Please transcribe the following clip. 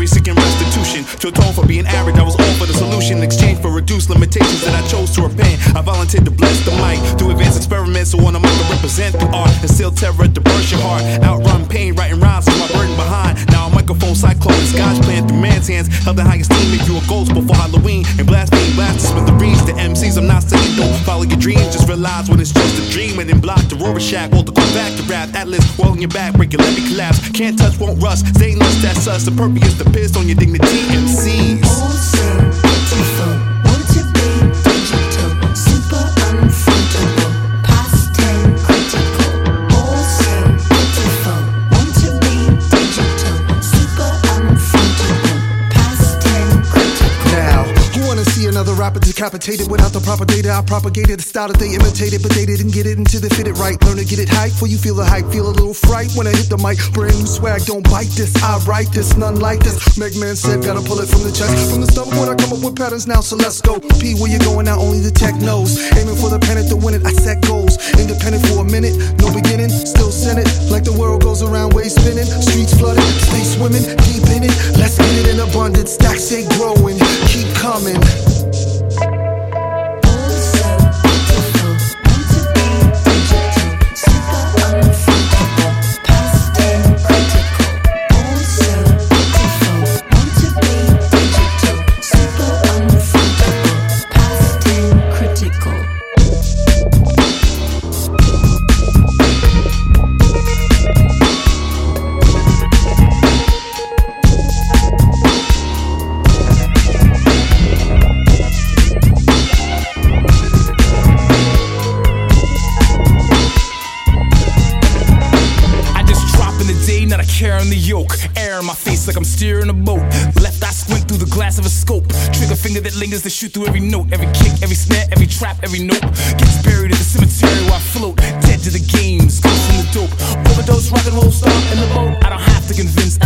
necessary, seeking restitution. To atone for being average, I was all for the solution. In exchange for reduced limitations that I chose to repent, I volunteered to bless the mic through advanced experiments. So on a mic I represent the art, instill terror to burst your heart. Outrun pain, writing rhymes with my burden behind. Now a microphone cyclone is God's plan through man's hands. Held in high esteem, make you a ghost before Halloween. And blaspheme, blast the smithereens to MCs. I'm not saying don't follow your dreams, just realize when it's just a dream. And then block the Rorschach, or to go back to rap. Atlas, well on your back, break your levy collapse. Can't touch, won't rust, stainless, that's us. The purpose is to piss on your dignity, MCs. Also beautiful, want to be digital, super unfrontable, past 10 critical. Also beautiful, want to be digital, super unfrontable, past 10 critical. Now, who wanna see another rapper decapitated without the proper data? I propagated the style that they imitated, but they didn't get it until they fit it right. Learn to get it hype, before you feel the hype, feel a little fright when I hit the mic. Brand new swag, don't bite this, I write this, none like this. Megman said, gotta pull it from the chest, from the stomach when I come up with patterns now, so let's go. P, where you going now, only the tech knows. Aiming for the pennant to win it, I set goals. Independent for a minute, no beginning, still send it. Like the world goes around, waves spinning, streets flooded, stay swimming, deep in it. Let's get it in abundance, stacks stay growing, keep coming. Carrying the yoke, air in my face like I'm steering a boat. Left eye squint through the glass of a scope. Trigger finger that lingers to shoot through every note. Every kick, every snare, every trap, every note. Gets buried at the cemetery where I float. Dead to the games, ghost from the dope. Overdose, rock and roll star in the boat. I don't have to convince